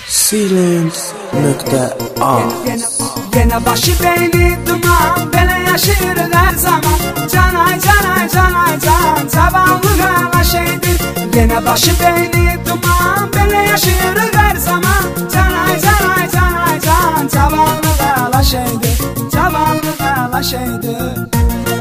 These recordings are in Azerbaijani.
Silence.a Yine başı beyni duman, böyle yaşır her zaman. Canay canay canay can, zavallı kala şeydir. Yine başı beyni duman, böyle yaşır her zaman. Canay canay canay can, zavallı kala şeydir. Zavallı kala şeydir.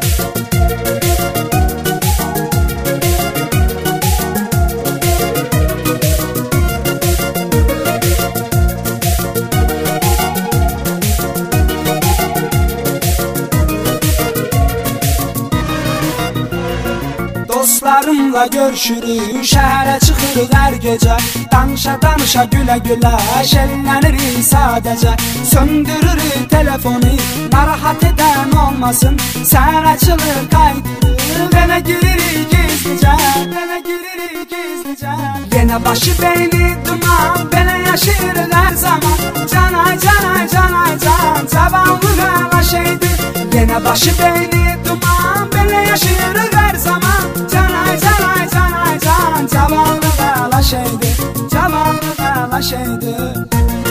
Dostlarımla görüşürük, şəhərə çıxırıq hər gecə. Danışa danışa gülə gülə, şəllənirik sadəcə. Söndürürük telefonu, narahat edən olmasın. Səhər açılır qaydırıq, belə giririk gizlicə. Belə giririk gizlicə. Yenə başı beyni duman, belə yaşayırıq hər zaman. Canay canay canay can, zavallı qala şeydir. Yenə başı beyni duman, belə yaşayırıq hər zaman. Canay canay canay can, zavallı qala şeydir. Zavallı qala şeydir.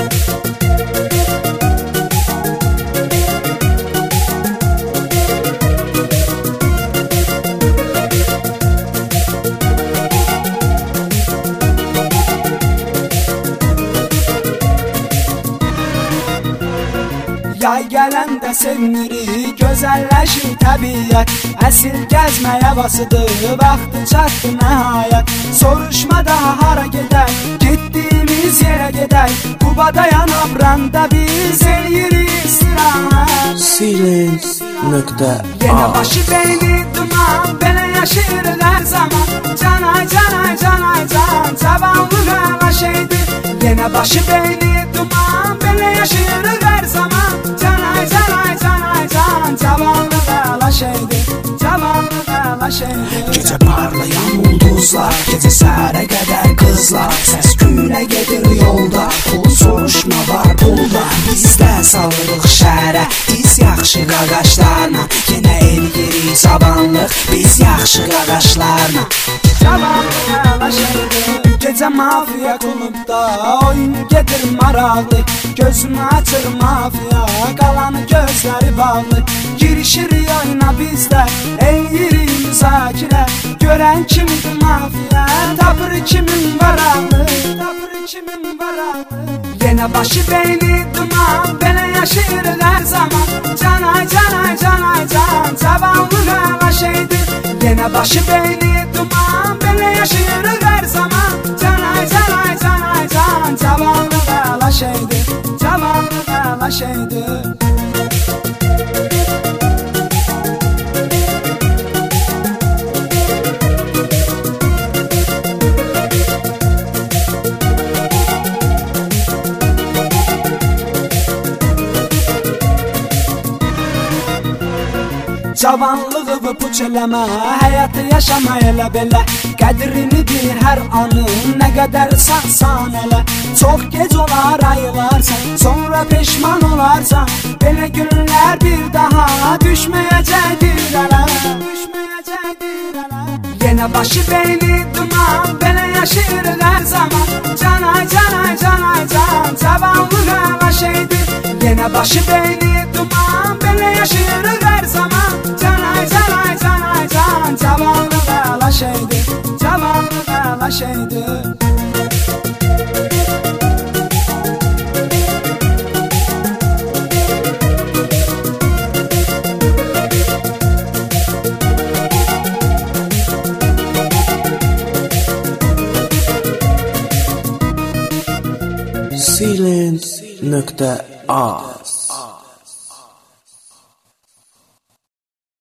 Yay gələndə sevinirik, gözəlləşir təbiət. Əsil gəzmək havasıdır, vaxtı çatdı nəhayət. Soruşma daha hara gedək, getdiyimiz yerə gedək. Qubada Yanabranda biz eləyirik istirahət. Silence.a Yenə başı beyni duman, belə yaşayırıq hər zaman. Canay canay canay can, zavallı qala şeydir. Yenə başı beyni duman, belə yaşayırıq hər zaman. Canay canay canay can, zavallı qala şeydir. Zavallı qala şeydir. Gecə parlayan ulduzlar, gecə səhərə qədər qızlar. Səs gülə gedir yolda, pul soruşma var pulda. Bizdə salırıq şəhərə, biz yaxşı qaqaşlarla. Yenə eləyirik sabanlıq, biz yaxşı qaqaşlarla. Zavallı qala şeydir. Gecə mafiya klubda, oyun gedir maraqlı. Gözünü açır mafiya, qalanı gözləri bağlı. Girişirik oyuna bizdə, eləyirik müzakirə. Görən kimdir mafiya, tapır kimin varaqlı. Tapır kimin varaqlı. Yenə başı beyni duman, belə yaşayırıq hər zaman. Canay canay canay can, zavallı qala şeydir. Yenə başı beyni duman, belə yaşayırıq hər zaman. Canay canay canay can, zavallı qala şeydir. Zavallı qala şeydir. Cavanlığı puç eləmə, həyatı yaşama elə belə. Qədrini bil hər anın, nə qədər sağsan elə. Çox gec olar ayılarsan, sonra peşman olarsan. Belə günlər bir daha düşməyəcəkdir ələ. Düşməyəcəkdir ələ. Yenə başı beyni duman, belə yaşayırıq hər zaman. Canay canay canay can, zavallı qala şeydir. Yenə başı beyni duman, belə yaşayırıq hər zaman. Canay canay canay can, zavallı qala şeydir. Zavallı qala şeydir. Silence.a